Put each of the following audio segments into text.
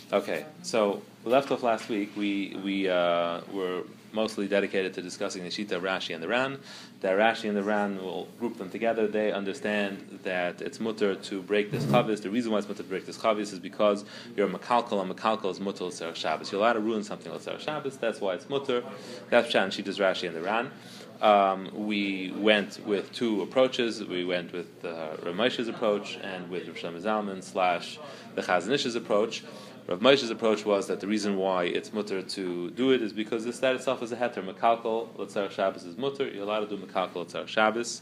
Okay, so we left off last week. We were mostly dedicated to discussing the Shita, Rashi, and the Ran. The Rashi and the Ran will group them together. They understand that it's mutter to break this chavis. The reason why it's mutter to break this chavis is because you're a makalkal, and makalkal is mutter l'tzarech Shabbos. You're allowed to ruin something l'tzarech Shabbos. That's why it's mutter. That's Pshat and Shita's Rashi and the Ran. We went with two approaches. We went with Rav Moshe's approach and with Rav Shlomo Zalman / the Chazon Ish's approach. Rav Moshe's approach was that the reason why it's mutter to do it is because this that itself is a heter. Mekalkal l'tzarech Shabbos is mutter. You're allowed to do mekalkal l'tzarech Shabbos.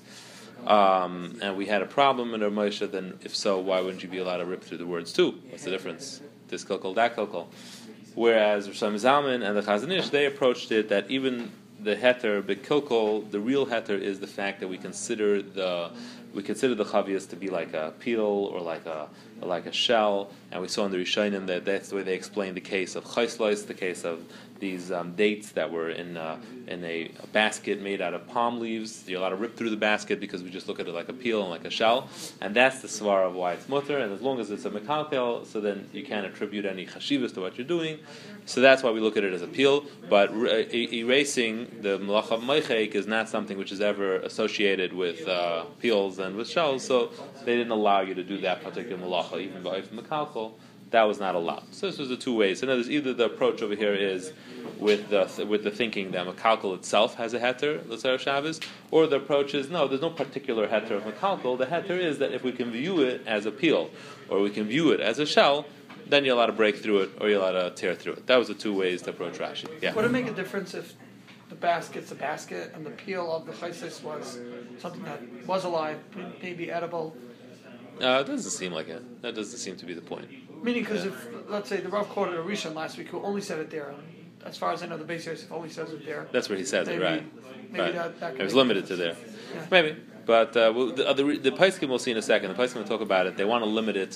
And we had a problem in Rav Moshe. Then, if so, why wouldn't you be allowed to rip through the words too? What's the difference? This kilkal, that kilkal. Whereas Rav Shlomo Zalman and the Chazon Ish, they approached it that even the heter, bekilkal, the real heter is the fact that we consider the chavias to be like a peel or like a shell, and we saw in the Rishonim that that's the way they explained the case of chayslois, the case of these dates that were in a basket made out of palm leaves. You're allowed to rip through the basket because we just look at it like a peel and like a shell, and that's the svar of why it's mutter. And as long as it's a mekalkel, so then you can't attribute any chashivas to what you're doing. So that's why we look at it as a peel. But erasing the malach of meichek is not something which is ever associated with peels and with shells. So they didn't allow you to do that particular malacha, even by mekalkel. That was not allowed. So this was the two ways. So now there's either the approach over here is with the thinking that mekalkel itself has a heter, l'tzarech Shabbos, or the approach is no, there's no particular heter of mekalkel. The heter is that if we can view it as a peel, or we can view it as a shell, then you're allowed to break through it, or you're allowed to tear through it. That was the two ways to approach Rashi. Yeah. Would it make a difference if the basket's a basket and the peel of the chaysis was something that was alive, maybe edible? It doesn't seem like it. That doesn't seem to be the point. Meaning, because if, let's say, the Rav quoted a Rishon last week who only said it there, and as far as I know, the Beis Yosef only says it there. That's where he says maybe, it, right? Maybe right. That it was limited to there. Yeah. Maybe. But the Paiskim we'll see in a second. The Paiskim will talk about it. They want to limit it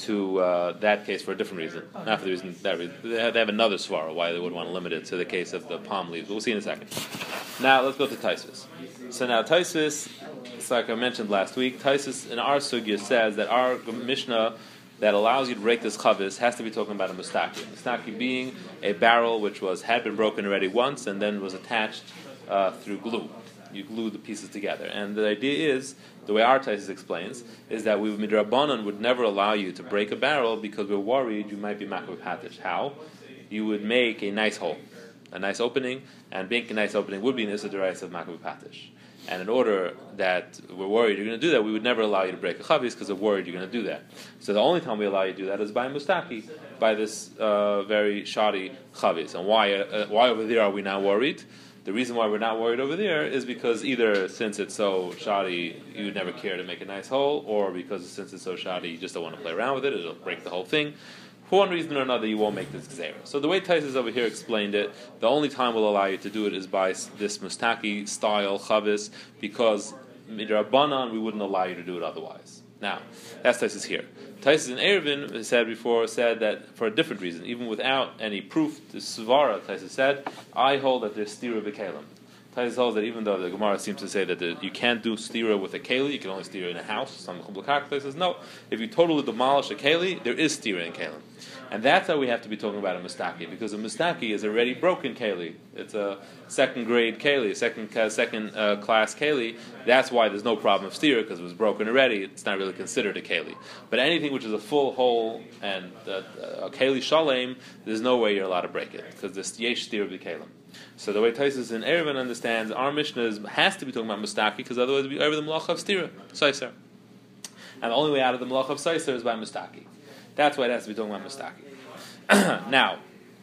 to that case for a different reason. Okay. Not for the reason that they have another svara why they would want to limit it to the case of the palm leaves. But we'll see in a second. Now let's go to Taisvis. So now Taisvis, it's like I mentioned last week, Taisvis in our sugya says that our Mishnah that allows you to break this chavis has to be talking about a mustaki. Mustaki being a barrel which had been broken already once and then was attached through glue. You glue the pieces together. And the idea is, the way our Taisus explains, is that we midrabanan would never allow you to break a barrel because we're worried you might be makabel patish. How? You would make a nice hole, a nice opening, and making a nice opening would be an issa d'oraisa of makabel patish. And in order that we're worried you're going to do that, we would never allow you to break a chavis because we're worried you're going to do that. So the only time we allow you to do that is by mustaki, by this very shoddy chavis. And why over there are we not worried? The reason why we're not worried over there is because either since it's so shoddy, you would never care to make a nice hole, or because since it's so shoddy, you just don't want to play around with it, it'll break the whole thing. For one reason or another, you won't make this gzeira. So the way Taisus over here explained it, the only time we'll allow you to do it is by this mustaki style chavis, because midrabanan we wouldn't allow you to do it otherwise. Now, that's Taisus here. Taisus in Eruvin said that for a different reason, even without any proof, the Svara, Taisus said, I hold that there's stira b'kelim. Taisus holds that even though the Gemara seems to say that you can't do stira with a keli, you can only stira in a house, some Chumblakak says no, if you totally demolish a keli, there is stira in kelim. And that's how we have to be talking about a mustaki, because a mustaki is already broken keli. It's a second grade keli, second class keli. That's why there's no problem of stira, because it was broken already. It's not really considered a keli. But anything which is a full hole and a keli shalem, there's no way you're allowed to break it, because there's yesh stira b'kelim. So the way Taisus in Eruvin understands, our Mishnah has to be talking about mustaki, because otherwise we over the malacha of stira, saiser. And the only way out of the malacha of saiser is by mustaki. That's why it has to be talking about mustaki. Now,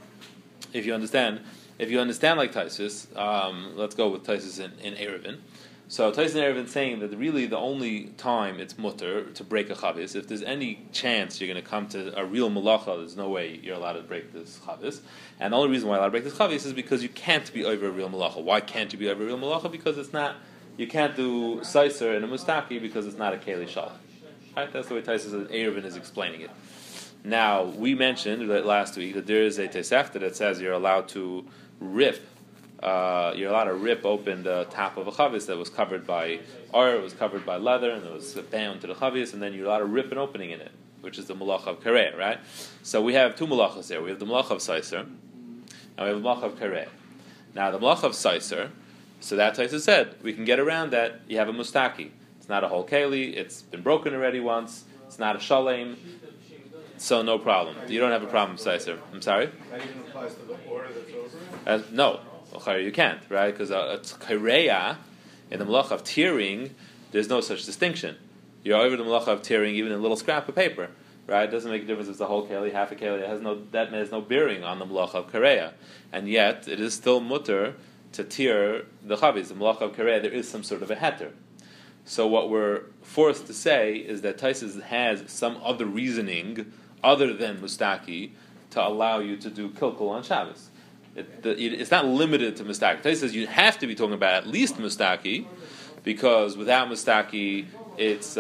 if you understand like Taisus, let's go with Taisus in Eruvin. So Taisus in Eruvin saying that really the only time it's mutter to break a chavis, if there's any chance you're going to come to a real malacha, there's no way you're allowed to break this chavis. And the only reason why you're allowed to break this chavis is because you can't be over a real malacha. Why can't you be over a real malacha? Because it's not, you can't do saiser in a mustaki because it's not a keli shalom. Right? That's the way Taisus in Eruvin is explaining it. Now, we mentioned that last week that there is a Tosefta that says you're allowed to rip open the top of a chavis that was covered by it was covered by leather, and it was bound to the chavis, and then you're allowed to rip an opening in it. which is the malacha of kareh, right? So we have two malachas there. We have the malacha of saiser, and we have the malacha of kareh. Now the malacha of saiser, so that Taisa said, we can get around that. You have a mustaki. It's not a whole keli. It's been broken already once. It's not a shalem. So no problem. You don't have a problem with saiser. I'm sorry? That even applies to the order that's over? No. You can't, right? Because it's kareya, in the malacha of tearing, there's no such distinction. You're over the malacha of tearing even in a little scrap of paper, right? It doesn't make a difference if it's a whole keli, half a keli. That has no bearing on the malacha of kareya. And yet, it is still mutter to tear the chavis. The malacha of kareya, there is some sort of a heter. So what we're forced to say is that Taisus has some other reasoning other than mustaki to allow you to do kilkul on Shabbos. It's not limited to mustaki. Taisus says you have to be talking about at least mustaki, because without mustaki, it's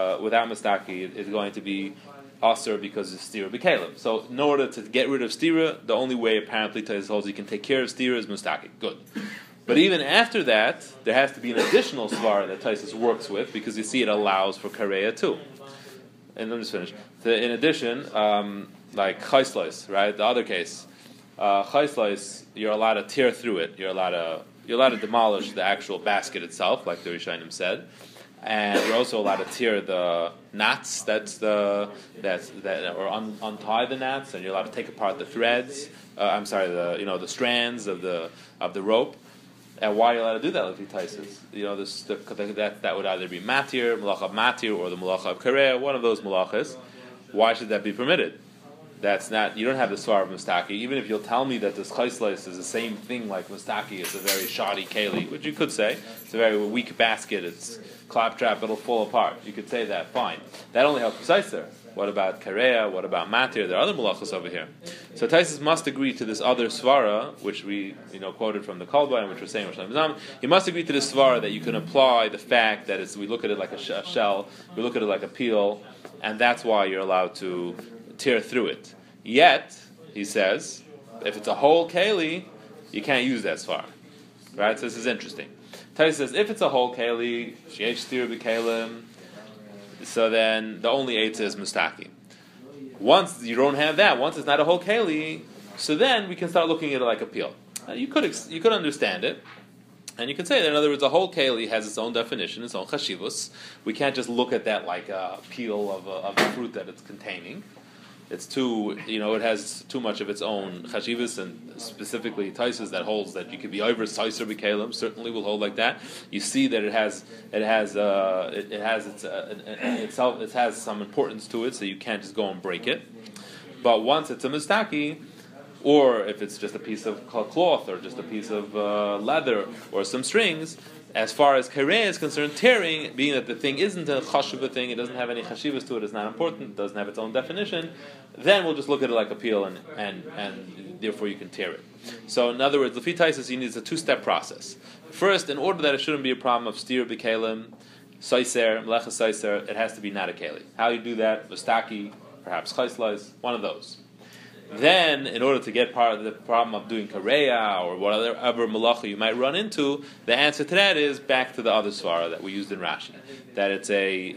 going to be aser because of stira b'kelim. So in order to get rid of stira, the only way apparently Taisus holds you can take care of stira is mustaki. Good. But even after that, there has to be an additional svara that Taisus works with, because you see it allows for kareya too. And let me just finish. So in addition, like chayslois, right? The other case, chayslois, you're allowed to tear through it. You're allowed to demolish the actual basket itself, like the Rishonim said, and you're also allowed to tear the knots. Or untie the knots, and you're allowed to take apart the threads. The strands of the rope. And why are you allowed to do that with Taisus? That would either be matir, malacha matir, or the malacha of kareya, one of those malachas. Why should that be permitted? That's not. You don't have the svar of mustaki. Even if you'll tell me that this chayslis is the same thing like mustaki, it's a very shoddy keli, which you could say. It's a very weak basket. It's claptrap. It'll fall apart. You could say that. Fine. That only helps Taisus. What about kareya? What about matir? There are other malachas over here. So Taisus must agree to this other svara, which we quoted from the Kolba, and which we're saying. He must agree to this svara that you can apply the fact that we look at it like a shell, we look at it like a peel, and that's why you're allowed to tear through it. Yet, he says, if it's a whole keli, you can't use that svara. Right? So this is interesting. Taisus says, if it's a whole keli, sheyesh stira b'kelim, so then the only eitzah is mustaki. Once you don't have that, once it's not a whole keli, so then we can start looking at it like a peel. You could understand it, and you could say that, in other words, a whole keli has its own definition, its own chashivus. We can't just look at that like a peel of the fruit that it's containing. It's too, it has too much of its own chashivus, and specifically Taisus that holds that you could be over saiser b'kelim certainly will hold like that. You see that it has some importance to it, so you can't just go and break it. But once it's a mustaki, or if it's just a piece of cloth or just a piece of leather or some strings, as far as kareh is concerned, tearing, being that the thing isn't a chashuva thing, it doesn't have any chashivas to it, it's not important, it doesn't have its own definition, then we'll just look at it like a peel, and therefore you can tear it. So in other words, Lefi Taisus, you need a two-step process. First, in order that it shouldn't be a problem of stira b'kelim, saiser, melecha saiser, it has to be not a keli. How you do that? Mustaki, perhaps chayslas, one of those. Then, in order to get part of the problem of doing kareya or whatever malacha you might run into, the answer to that is back to the other svara that we used in Rashi, that it's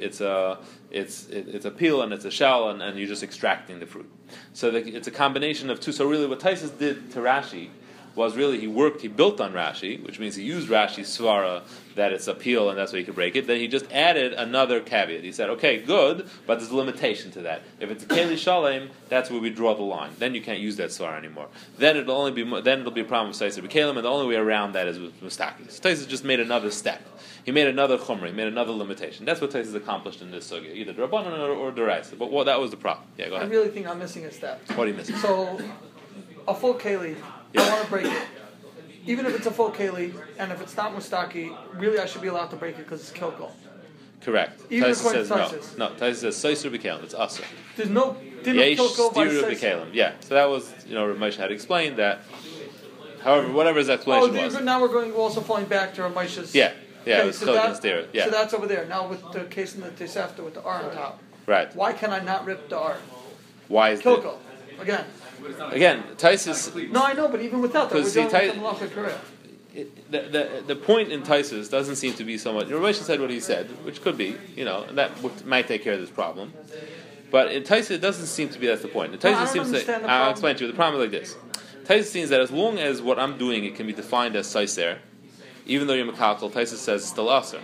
a peel and it's a shell and you're just extracting the fruit. So it's a combination of two. So really, what Taisus did to Rashi was really he built on Rashi, which means he used Rashi's svara that it's a peel and that's why he could break it. Then he just added another caveat. He said, okay, good, but there's a limitation to that. If it's a keli shalem, that's where we draw the line. Then you can't use that svara anymore. Then it'll be a problem with saiser b'kelim, and the only way around that is with mustaki. So Taisus just made another step. He made another chumrah. He made another limitation. That's what Taisus accomplished in this sugya, either Rabbanan or Deraisa. But that was the problem. Yeah, go ahead. I really think I'm missing a step. What are you missing? So, a full keli, I want to break it. Even if it's a full keli, and if it's not mustaki, really I should be allowed to break it because it's kilkul. Correct. Even Taisus says Taisus. no. Taisus says saiser b'kelim. It's asa. There's no Yesh kilkul by stira saiser. b'kelim. Yeah. So that was Rav Moshe had explained that. However, whatever his explanation was. Now we're also falling back to Rav Moshe's. Yeah. Okay, it was chiluk and stira. Yeah. So that's over there. Now with the case in the Tesefta with the R on top. Right. Why can I not rip the R? Why is kilkul? Again, Taisus. No, I know, but even without that, we're dealing with the malacha kareya. The point in Taisus doesn't seem to be so much. Rav Moshe said what he said, which could be, and that might take care of this problem. But in Taisa, it doesn't seem to be that's the point. In Taisa seems to say, I'll explain to you. The problem is like this. Taisa seems that as long as what I'm doing, it can be defined as Saiser, even though you're Mekalkal, Taisa says still Aser.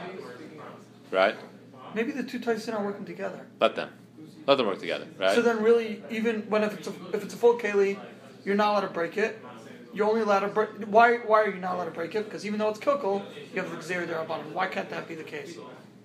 Right? Maybe the two Taisin are working together. Let them work together, right? So then really, even when if it's a full Keli, you're not allowed to break it. You're only allowed to break. Why are you not allowed to break it? Because even though it's kilkel, you have the Gzeir Derabanan. Why can't that be the case?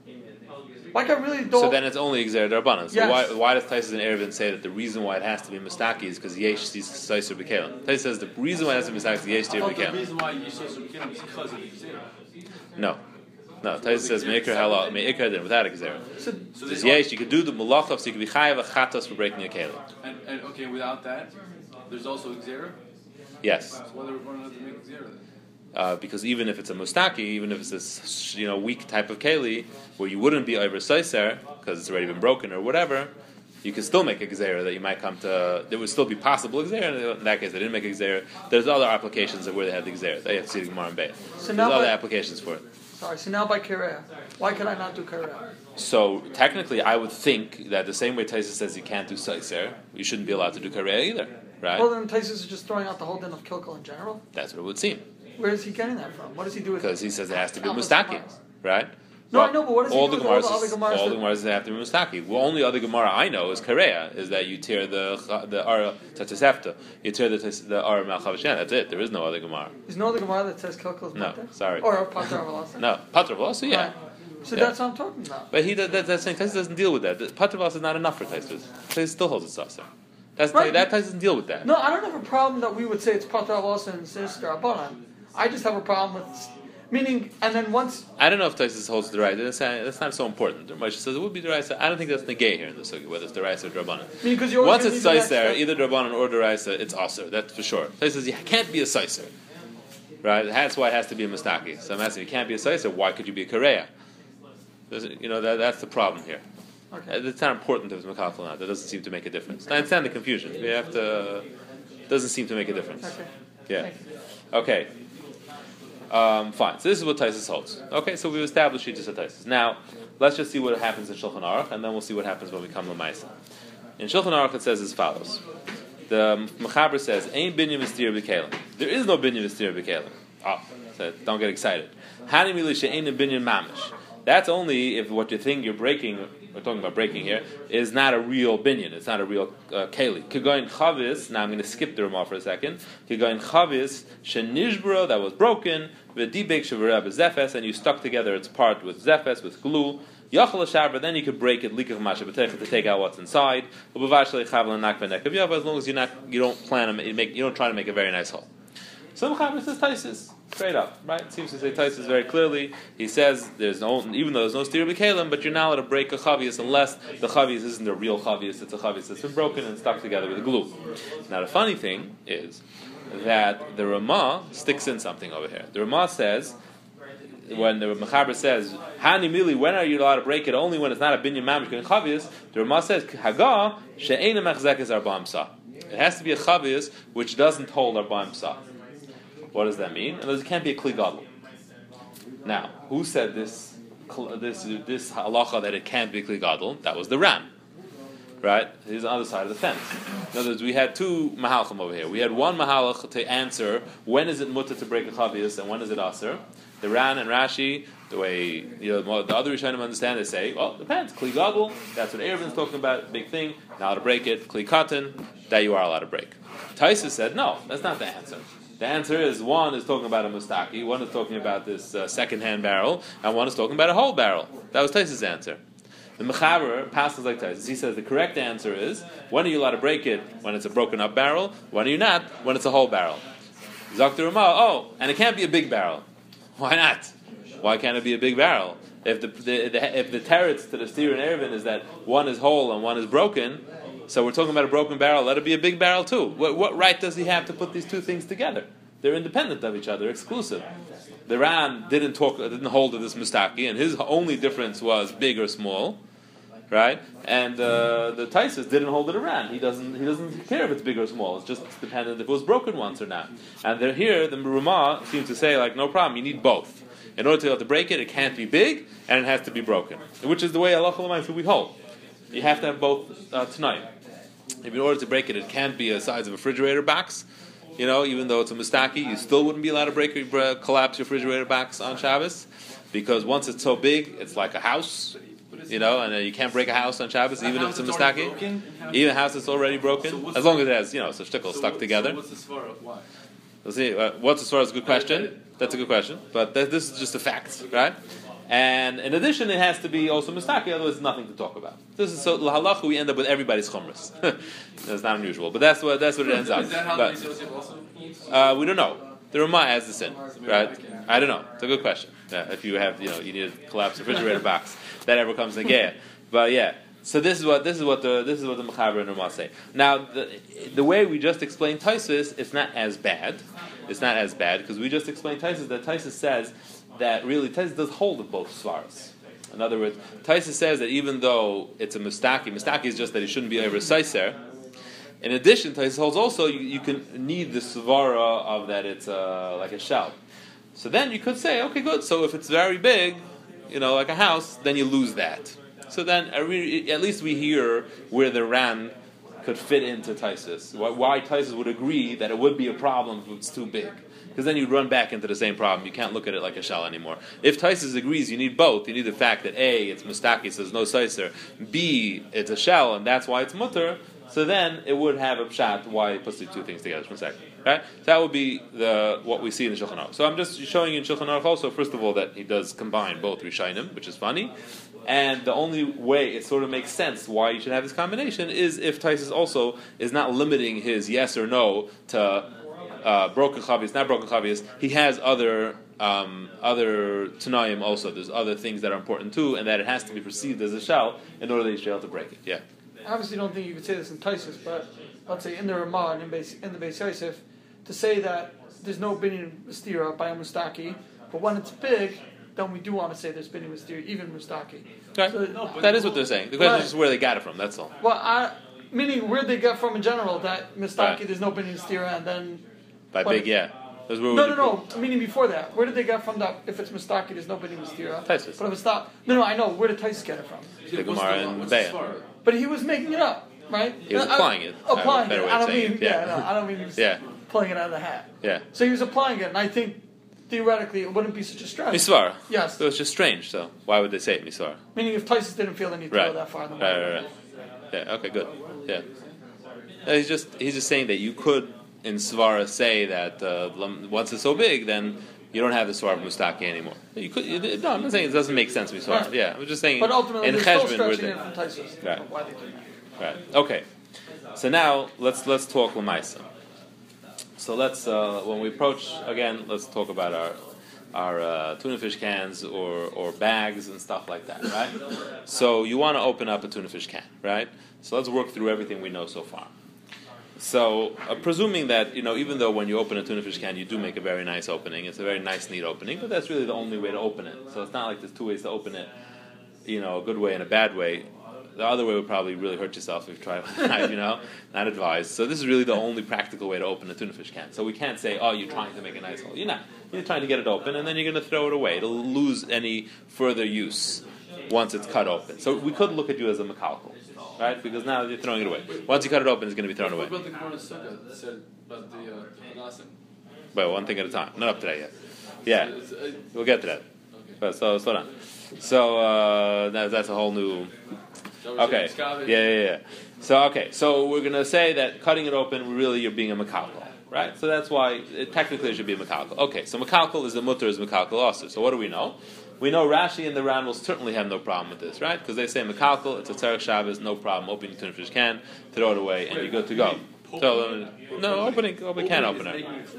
Like I really don't. So then it's only Gzeir Derabanan. So yes. why does Taisus and Erevin say that the reason why it has to be Mustaki is because Yesh sees Saiser B'Kelim? Taisus says the reason why it has to be Mustaki is Yesh sees B'Kelim. The reason why Yesh sees B'Kelim is because of the Gzeir. No, Taisus says Meikar Halal, Meikar then without a Gzeir. So Yesh, you could do the Malachav, so you could be Chayav a Chatos for breaking a Kelim. And okay, without that, there's also a Gzeir? Yes. So why not to make Gzeir then? Because even if it's a mustaki, even if it's this weak type of keli where you wouldn't be over saiser because it's already been broken or whatever, you can still make a gzeira that you might come to. There would still be possible gzeira. In that case, they didn't make a gzeira. There's other applications of where they had the gzeira. They have to see the Gemara and Beis. So there's other applications for it. Sorry. So now by Kireya, why can I not do Kireya? So technically, I would think that the same way Taisa says you can't do saiser, you shouldn't be allowed to do Kireya either, right? Well, then Taisus is just throwing out the whole din of kilkel in general. That's what it would seem. Where is he getting that from? What does he do with it? Because he says it has to be mustaki, right? No, I know, but what does he do with all the other Gemaras? All the Gemaras have to be mustaki. The only other Gemara I know is Kareya, is that you tear the Ara Tatasefta, you tear the Ara Malchavashan. That's it. There is no other Gemara. There's no other Gemara that says kilkel is no, sorry. Or Patra Avalasa? No, Patra Avalasa, yeah. Right. So that's what I'm talking about. But that's saying Taisus doesn't deal with that. Patra Avalasa is not enough for Taisus. Taisus still holds it saucer. That Taisus doesn't deal with that. No, I don't have a problem that we would say it's Patra Avalasa and Sinister Abanan. I just have a problem with, meaning, and then once... I don't know if Taisus holds the right. That's not so important. Moshe says it would be the right. I don't think that's negay here in the sugi, whether it's the right or Drabanan. Once it's Saiser, either Drabanan or Deraisa, it's Aser. That's for sure. Taisus says you can't be a Saiser. Right? That's why it has to be a Mustaki. So I'm asking, you can't be a Saiser, why could you be a Kareya? That's the problem here. Okay. It's not important if it's Mekafel or not. That doesn't seem to make a difference. I understand the confusion. We have to... It doesn't seem to make a difference. Okay. Yeah. Okay. Fine. So this is what Taisus holds. Okay, so we've established Shitas of Taisus. Now, let's just see what happens in Shulchan Aruch, and then we'll see what happens when we come to Maisa. In Shulchan Aruch it says as follows. The Mechaber says, Ein binyan v'stir b'kelim. There is no binyan v'stir b'kelim. So don't get excited. Hani mili she'ein binyan mamish. That's only if what you think you're breaking, we're talking about breaking here, is not a real binyan. It's not a real keli. Kigoyin chavis, now I'm going to skip the Ramah for a second. Kigoyin chavis, shenishbro, that was broken, v'dibek shevareh b'zefes, and you stuck together its part with zefes, with glue. Yachal shaver, then you could break it, likach masha b'teich, to take out what's inside. U'bavash le'chavel and nakva nekav yav, as long as you don't you don't try to make a very nice hole. So the Mechaber says Taisus. Straight up, right? It seems to say Taisus very clearly. He says there's no, even though there's no steer b'kelim, but you're not allowed to break a chavius unless the chavius isn't a real chavius. It's a chavius that's been broken and stuck together with glue. Now the funny thing is that the Ramah sticks in something over here. The Ramah says, when the Mechaber says Hani mili, when are you allowed to break it? Only when it's not a binyan mamish and chavius. The Ramah says Haga she'eina mechzekes arba'am sa. It has to be a chavius which doesn't hold arba'am sa. What does that mean? It can't be a kli gadol. Now, who said this halacha that it can't be kli gadol? That was the Ran, right? He's on the other side of the fence. In other words, we had two mahalchim over here. We had one mahalach to answer when is it mutter to break a chavius and when is it aser. The Ran and Rashi, the way the other Rishonim understand, they say, well, it depends. Kli gadol, that's what Erevin is talking about, big thing. Now to break it, kli katan, that you are allowed to break. Taisus said, no, that's not the answer. The answer is one is talking about a mustaki, one is talking about this second-hand barrel, and one is talking about a whole barrel. That was Taisus' answer. The Mechaber passes like Taisus. He says the correct answer is, when are you allowed to break it? When it's a broken-up barrel. When are you not? When it's a whole barrel. Zakter Ramah, and it can't be a big barrel. Why not? Why can't it be a big barrel? If the teretz to the steer and erevin is that one is whole and one is broken, so we're talking about a broken barrel, let it be a big barrel too. What right does he have to put these two things together? They're independent of each other, exclusive. The Ran didn't hold to this mustaki, and his only difference was big or small, right? And the Taisus didn't hold to the Ran. He doesn't care if it's big or small. It's just dependent if it was broken once or not. And here, the Ramah seems to say, like, no problem, you need both. In order to be able to break it, it can't be big, and it has to be broken. Which is the way Allah we hold. you have to have both tonight. If in order to break it, it can't be the size of a refrigerator box. Even though it's a mustaki, you still wouldn't be allowed to collapse your refrigerator box on Shabbos, because once it's so big, it's like a house. And you can't break a house on Shabbos, even if it's a mustaki. Even a house that's already broken, as long as it has, so shtickle stuck together. So what's the svara? Why? We'll see. What's the svara is a good question. That's a good question. But this is just a fact, right? And in addition, it has to be also mustaki, otherwise there's nothing to talk about. This is so halacha. We end up with everybody's chumras. That's not unusual, but that's what it ends up. Is that how but, the Yosef also? we don't know. The Ramah has the sin, right? I don't know. It's a good question. If you have, you need to collapse a refrigerator box, that ever comes in Geya. But yeah. So this is what the Mechaber and Ramah say. Now, the way we just explained Taisus, it's not as bad. It's not as bad because we just explained Taisus. That Taisus says that really Taisus does hold of both svaras. In other words, Taisus says that even though it's a mustaki is just that it shouldn't be over seiser. In addition, Taisus holds also you can need the svara of that it's like a shell. So then you could say, okay, good. So if it's very big, like a house, then you lose that. So then at least we hear where the Ran could fit into Taisus. Why Taisus would agree that it would be a problem if it's too big. Because then you'd run back into the same problem. You can't look at it like a shell anymore. If Taisus agrees, you need both. You need the fact that A, it's mustaki, so there's no seiser. B, it's a shell, and that's why it's mutter. So then it would have a pshat why he puts the two things together. Just 1 second. Right? So that would be what we see in the Shulchan Aruch. So I'm just showing you in Shulchan Aruch also, first of all, that he does combine both Rishainim, which is funny. And the only way it sort of makes sense why you should have this combination is if Taisus also is not limiting his yes or no to broken chavias, not broken chavias. He has other tanayim also. There's other things that are important too, and that it has to be perceived as a shell in order that you should be able to break it. Yeah. I obviously don't think you could say this in Taisus, but let's say in the Ramah and in the Beis Yosef, to say that there's no binyan mistira by a mustaki, but when it's big, then we do want to say there's binyan mistira, even mustaki. Right. So, that is what they're saying. The question is where they got it from. That's all. Well, meaning where they get from in general that mustaki there's no binyan mistira, and then by big, yeah. No. Meaning before that, where did they get from that? If it's mustaki, there's no binyan mistira. Taisus. But if it's not, no, I know. Where did Taisus get it from? The Gemara and Beya. But he was making it up, right? He was applying it. Applying it. I don't mean he was pulling it out of the hat. Yeah. So he was applying it, and I think theoretically it wouldn't be such a stretch. Misvara. Yes. So it's just strange. So why would they say it Misvara? Meaning, if Taisus didn't feel the need to go that far, then right. Yeah. Okay. Good. Yeah. No, he's just saying that you could in Svara say that once it's so big, then you don't have the Svara of Mustaki anymore. You could. No, I'm not saying it doesn't make sense. Misvara. Right. Yeah. I'm just saying. But ultimately, in they're still stretching it from Taisus. Right. Why they do that. Right. Okay. So now let's talk Lamaisa. So let's when we approach again, let's talk about our tuna fish cans or bags and stuff like that, right? So you want to open up a tuna fish can, right? So let's work through everything we know so far. So presuming that even though when you open a tuna fish can you do make a very nice opening, it's a very nice neat opening, but that's really the only way to open it. So it's not like there's two ways to open it, a good way and a bad way. The other way would probably really hurt yourself if you try with a knife, not advised. So this is really the only practical way to open a tuna fish can. So we can't say, oh, you're trying to make a nice hole. You're not. You're trying to get it open, and then you're going to throw it away. It'll lose any further use once it's cut open. So we could look at you as a mekalkal, right? Because now you're throwing it away. Once you cut it open, it's going to be thrown away. What about the Gemara Sukkah that said about the Hadasim? Well, one thing at a time. Not up to that yet. Yeah, we'll get to that. Okay. But slow down. So that's a whole new... Okay. Yeah. So we're going to say that cutting it open, really you're being a mekalkal, right? So that's why technically it should be a mekalkal. Okay, so mekalkal is the mutter is mekalkal also. So what do we know? We know Rashi and the Ran will certainly have no problem with this, right? Because they say mekalkal, it's a tzarech Shabbos, no problem. Open your tuna fish can, throw it away, and you're good to go. So no, opening can opener.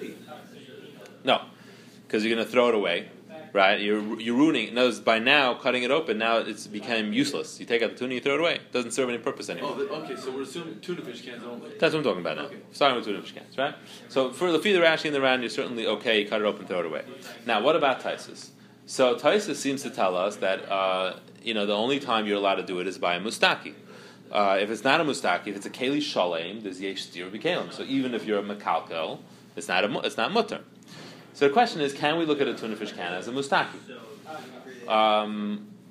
No, because you're going to throw it away. Right, you're ruining. Notice by now cutting it open, now it's become useless. You take out the tuna, you throw it away. It doesn't serve any purpose anymore. Okay, so we're assuming tuna fish cans only. That's what I'm talking about now. Starting with tuna fish cans, right? So for the Rashi and the Ran, you're certainly okay. You cut it open, throw it away. Now, what about Taisus? So Taisus seems to tell us that the only time you're allowed to do it is by a mustaki. If it's not a mustaki, if it's a keli shalem, there's yesh stir b'kelim. So even if you're a mekalkel, it's not mutter. So the question is, can we look at a tuna fish can as a mustaki?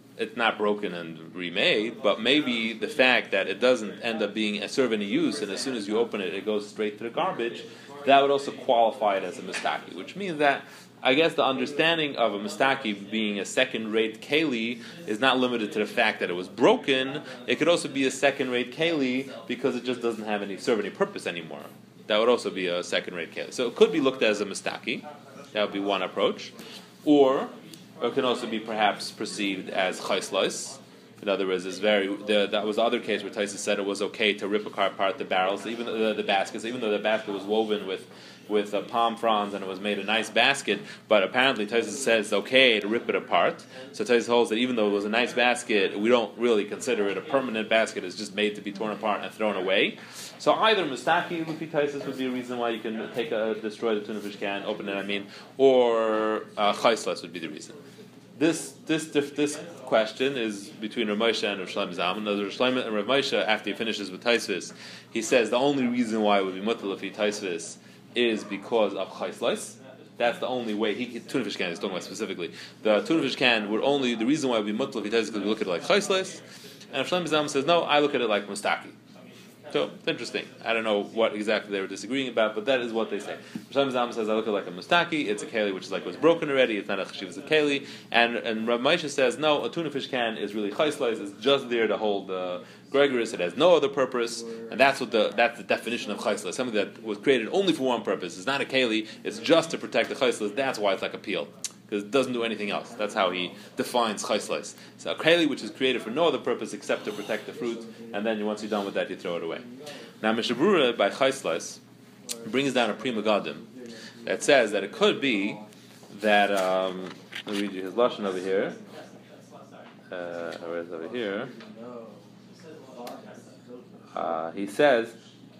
it's not broken and remade, but maybe the fact that it doesn't end up being serve any use, and as soon as you open it, it goes straight to the garbage, that would also qualify it as a mistaki, which means that I guess the understanding of a mistaki being a second-rate keli is not limited to the fact that it was broken. It could also be a second-rate keli because it just doesn't have serve any purpose anymore. That would also be a second-rate keli. So it could be looked at as a mistaki. That would be one approach. Or it can also be perhaps perceived as chaislos. In other words, that was the other case where Taisa said it was okay to rip apart the barrels, even the baskets, even though the basket was woven with palm fronds and it was made a nice basket. But apparently Taisa says it's okay to rip it apart. So Taisa holds that even though it was a nice basket, we don't really consider it a permanent basket. It's just made to be torn apart and thrown away. So either mistaki Lufi Taisa would be a reason why you can destroy the tuna fish can, open it. Or chaislas would be the reason. This question is between Rav Moshe and Rav Shlomo Zalman. Rav Shlomo and Rav Moshe, after he finishes with Taisvis, he says the only reason why it would be mutal if he Taisvis is because of chaislos. That's the only way. Tuna fish can is talking about specifically. The tuna fish can the reason why it would be mutal if he Taisvis is because we look at it like chaislos. And Rav Shlomo Zalman says no, I look at it like mustaki. So it's interesting. I don't know what exactly they were disagreeing about, but that is what they say. Rav Zalman says I look at it like a mustaki. It's a keli which is like was broken already. It's not a chashiv, it's a keli. And Rav Moshe says no, a tuna fish can is really chaislos. It's just there to hold the Gregorius. It has no other purpose, and that's the definition of chaislos. Something that was created only for one purpose. It's not a keli. It's just to protect the chaislos. That's why it's like a peel. Because it doesn't do anything else. That's how he defines chaislos. So a keli which is created for no other purpose except to protect the fruit, and then once you're done with that, you throw it away. Now, Mishnah Berurah by chaislos brings down a Prima Gadim that says that it could be that let me read you his lashon over here. Where is it over here? He says.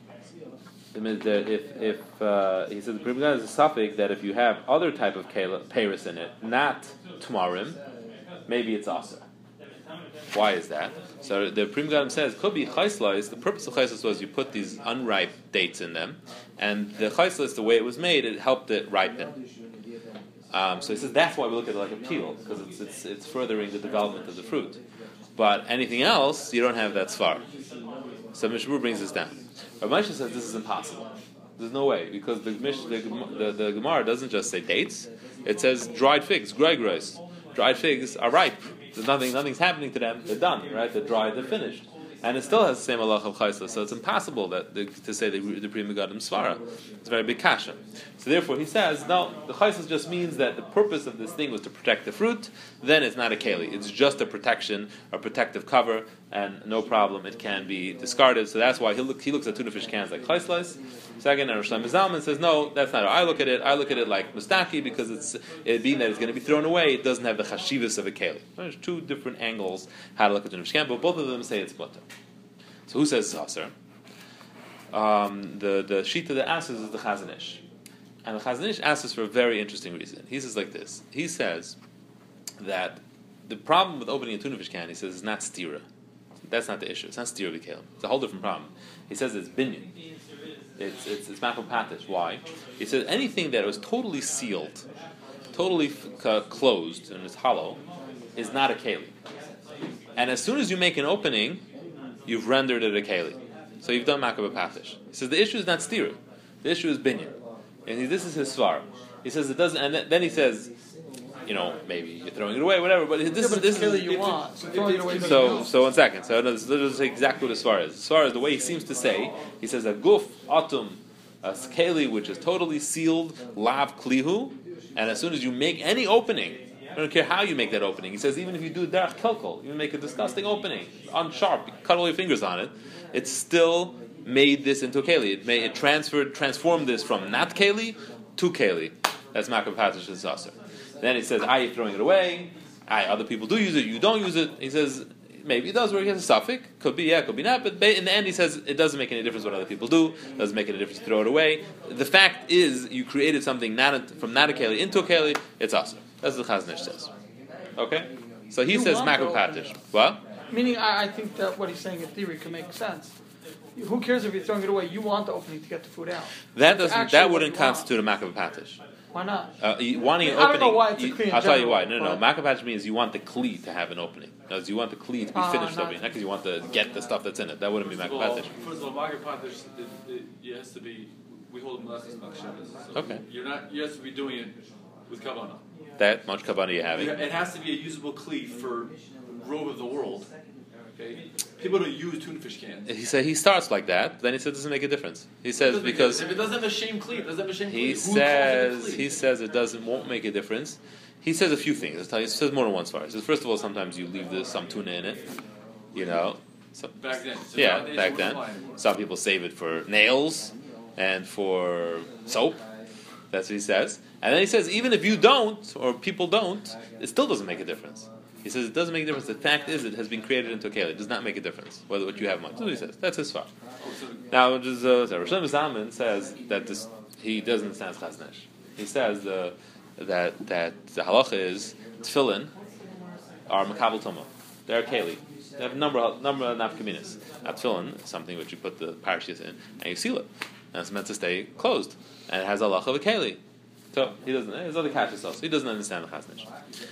If he says the Prima Gadim is a suffix that if you have other type of peiros in it, not tamarim, maybe it's aser. Why is that? So the Prima Gadim says could be chaislos. The purpose of chaislos was you put these unripe dates in them, and the chaislos, the way it was made, it helped it ripen. So he says that's why we look at it like a peel, because it's furthering the development of the fruit. But anything else, you don't have that svar. So Mishnah Berurah brings this down. Rav Moshe says this is impossible. There's no way, because the Gemara doesn't just say dates; it says dried figs, gregros. Dried figs are ripe. There's nothing's happening to them. They're done, right? They're dried. They're finished, and it still has the same halach of chaislos. So it's impossible to say the Prima Gadim svara. It's a very big kasha. So therefore, he says no. The chaislos just means that the purpose of this thing was to protect the fruit. Then it's not a keli. It's just a protection, a protective cover, and no problem. It can be discarded. So that's why he looks at tuna fish cans like chaislos. Second, and Rosh Zalman says no, that's not how I look at it. I look at it like mustaki because it being that it's going to be thrown away, it doesn't have the chashivas of a keli. There's two different angles how to look at tuna fish can, but both of them say it's mutter. So who says it's aser? The sheet of the asses is the Chazon Ish. And the Chazon Ish asks us for a very interesting reason. He says like this. He says that the problem with opening a tuna fish can, he says, is not stira. That's not the issue. It's not stira v'kelim. It's a whole different problem. He says it's binyan. It's mafal patish. Why? He says anything that was totally sealed, totally closed, and it's hollow, is not a keli. And as soon as you make an opening, you've rendered it a keli. So you've done makabah patish. He says the issue is not stira. The issue is binyan. And this is his svar. He says it doesn't, and then he says, maybe you're throwing it away, whatever. But this is you want. So 1 second. So let's say exactly what the svar is. The svar is the way he seems to say. He says a guf atum, a keli which is totally sealed, lav klihu, and as soon as you make any opening, I don't care how you make that opening. He says even if you do derech kelkol, you make a disgusting opening, unsharp, you cut all your fingers on it, it's still made this into a keli. It transformed this from not keli to keli. That's makabah patish and saser. Then he says, you're throwing it away. Other people do use it. You don't use it. He says, maybe it does work as a suffix. Could be, could be not. But in the end, he says, it doesn't make any difference what other people do. It doesn't make any difference to throw it away. The fact is, you created something from not a keli into a keli, it's awesome. That's what the Chazon Ish says. Okay? So he says, makabah patish. What? Meaning, I think that what he's saying in theory can make sense. Who cares if you're throwing it away? You want the opening to get the food out. That wouldn't constitute a makabah patish. Why not? Wanting an opening. I don't know why it's a kli in I'll tell you why. general, No. Makapach means you want the kli to have an opening. Because you want the kli to be finished not opening, not because you want to get the stuff that's in it. That wouldn't be makapach. First of all, Makapach, it has to be. We hold them less as Makshavas. Okay. You have to be doing it with kavanah. That much kavanah you having. It has to be a usable kli for rove of the world. Okay. People don't use tuna fish cans. He starts like that. Then he says it doesn't make a difference. He says because if it doesn't have a shame kli, it doesn't have a shame kli. He says it won't make a difference. He says a few things. I'll tell you, he says more than one svara. He says first of all, sometimes you leave some tuna in it. You know. Back then. So back then. Some people save it for nails and for soap. That's what he says. And then he says even if you don't or people don't, it still doesn't make a difference. He says it doesn't make a difference. The fact is it has been created into a keli. It does not make a difference whether what you have much. That's what he says. That's his svara. Now, Rosh Hashanah Zalman says that he doesn't understand Chaznesh. He says that the halacha is tefillin are makabel tuma. They're keli. They have a number of nafkaminas. Now, tefillin is something which you put the parashiyas in and you seal it, and it's meant to stay closed, and it has a halacha of a keli. So he doesn't. There's other kashas also. He doesn't understand the Chaznesh.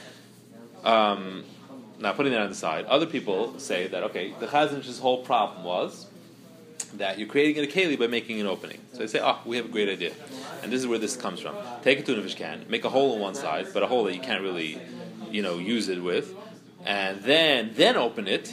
Now, putting that on the side, other people say that the Chaznish's whole problem was that you're creating a keli by making an opening. So they say, we have a great idea, and this is where this comes from. Take a tuna fish can, make a hole on one side, but a hole that you can't really, use it with, and then open it.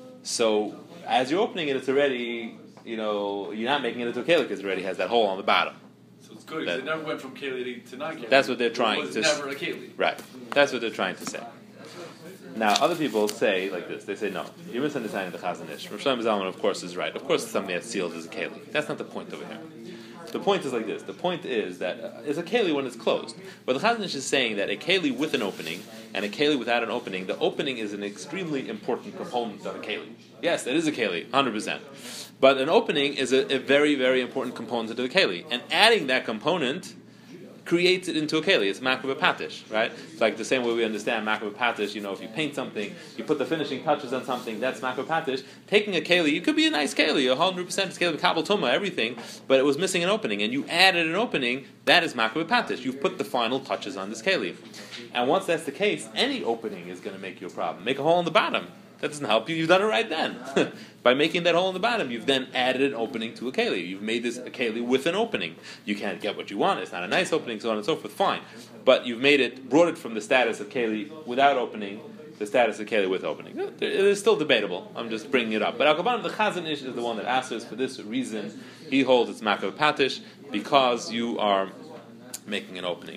So as you're opening it, it's already, you're not making it into a keli because it already has that hole on the bottom. So it's good because it never went from keli to non-keli. That's what they're trying to. It was never a keli. Right. That's what they're trying to say. Now, other people say like this. They say, no, you're misunderstanding the Chazon Ish. Rosh Hashanah Zalman, of course, is right. Of course, something that's sealed is a keli. That's not the point over here. The point is like this. The point is that it's a keli when it's closed. But the Chazon Ish is saying that a keli with an opening and a keli without an opening, the opening is an extremely important component of a keli. Yes, it is a keli, 100%. But an opening is a very, very important component of the keli. And adding that component creates it into a keli. It's makav patish, right? It's like the same way we understand makav patish. If you paint something, you put the finishing touches on something, that's makav patish. Taking a keli, it could be a nice keli, 100% keli, kabel tuma, everything, but it was missing an opening, and you added an opening, that is makav patish. You've put the final touches on this keli. And once that's the case, any opening is going to make you a problem. Make a hole in the bottom. That doesn't help you. You've done it right then. By making that hole in the bottom, you've then added an opening to a keli. You've made this a keli with an opening. You can't get what you want. It's not a nice opening, so on and so forth. Fine. But you've brought it from the status of keli without opening to the status of keli with opening. It is still debatable. I'm just bringing it up. But Al-Kaban, the Chazon Ish is the one that asks us for this reason. He holds it's makav patish because you are making an opening.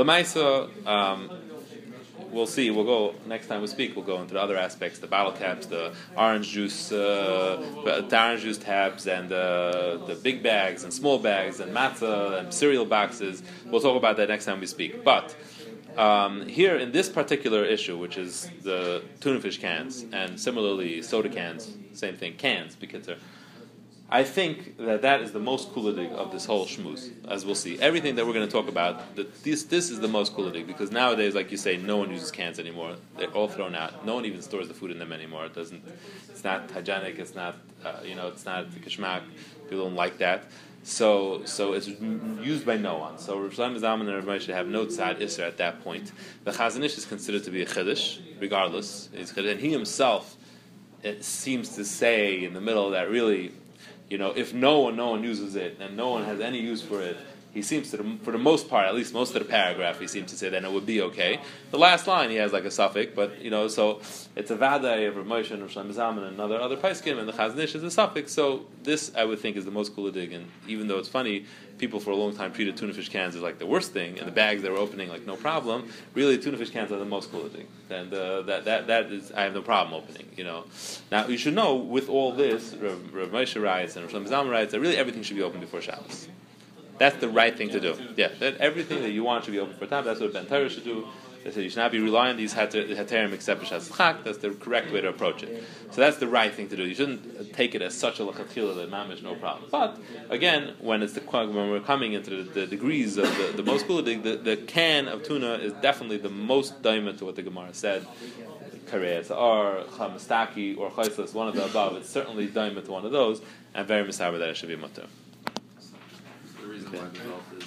L'maisa, we'll see. We'll go next time we speak. We'll go into the other aspects: the bottle caps, the orange juice, the orange juice tabs, and the big bags and small bags, and matzah and cereal boxes. We'll talk about that next time we speak. But here in this particular issue, which is the tuna fish cans, and similarly soda cans, same thing, cans, because I think that is the most kuladig of this whole shmuz, as we'll see. Everything that we're going to talk about, this is the most kuladig, because nowadays, like you say, no one uses cans anymore. They're all thrown out. No one even stores the food in them anymore. It's not hygienic. It's not, it's not kishmak. People don't like that. So it's used by no one. So Rosh Hashanah Zalman and everybody should have no tzad isra at that point. The Chazon Ish is considered to be a chiddush, regardless. And he himself, it seems to say in the middle that really, if no one uses it and no one has any use for it, he seems to, for the most part, at least most of the paragraph, he seems to say that it would be okay. The last line he has like a suffix, but so it's a vaday of Rav Moshe and Rosh Hashanah Zalman and other paiskim, and the Chazon Ish is a suffix. So this I would think is the most kuladig, and even though it's funny, people for a long time treated tuna fish cans as like the worst thing, and the bags they were opening like no problem. Really, tuna fish cans are the most kuladig, and that is I have no problem opening. Now you should know with all this, Rav Moshe writes and Rosh Hashanah Zalman writes that really everything should be open before Shabbos. That's the right thing to do. Yeah, that everything that you want should be open for time. That's what Ben Torah should do. They said you should not be relying on these heterim except b'shas chak. That's the correct way to approach it. So that's the right thing to do. You shouldn't take it as such a lachatchila that mamish no problem. But again, when we're coming into the degrees of the most kuladig, the can of tuna is definitely the most daima to what the Gemara said. Kareas or chamastaki or chayslas, one of the above. It's certainly daima to one of those, and very misaber that it should be mutter. The reason why